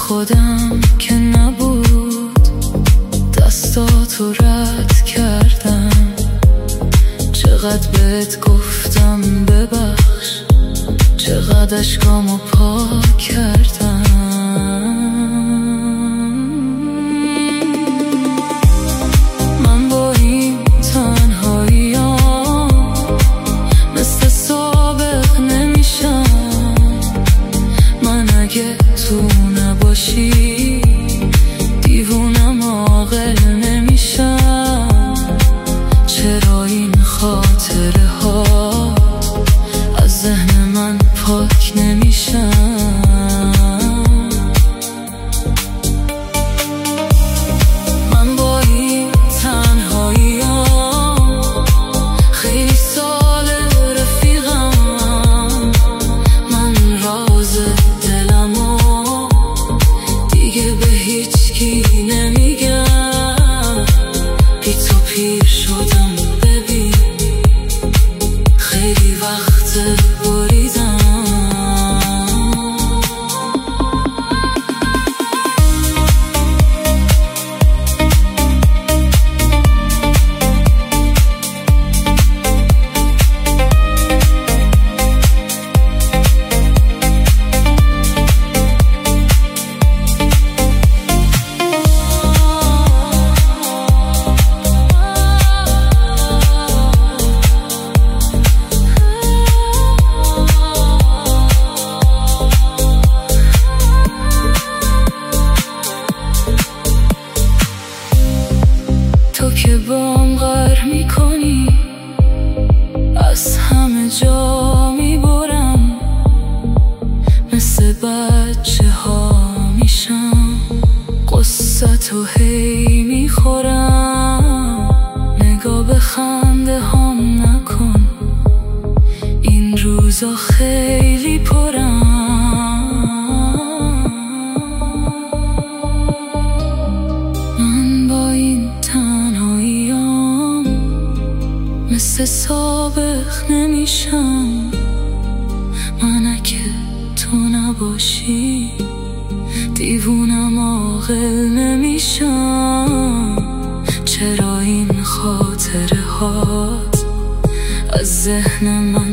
خودم که نبود، دستاتو رد کردم. چقدر بهت گفتم ببخش، چقدر اشکامو پاک کردم. من با این تنهاییام مثل سابق نمیشم. من اگه تو نباشی دیوونم، عاقل نمیشم. چرا این خاطره ها از ذهن من پاک نمیشن؟ من با این تنهاییام خیلی سال رفیقم. من راز دلمو دیگه به هیچ کی نمیگم. بی تو پیر شدم ببین، خیلی وقت بریدم. تو که بام غر میکنی، از همه جا میبرم. مثل بچه ها میشم، قصتو هی میخورم. نگاه به خنده هم نکن، این روزا خیلی پرم. مثل سابق نمیشم. من اگه تو نباشی دیوونم، عاقل نمیشم. چرا این خاطره هات از ذهن من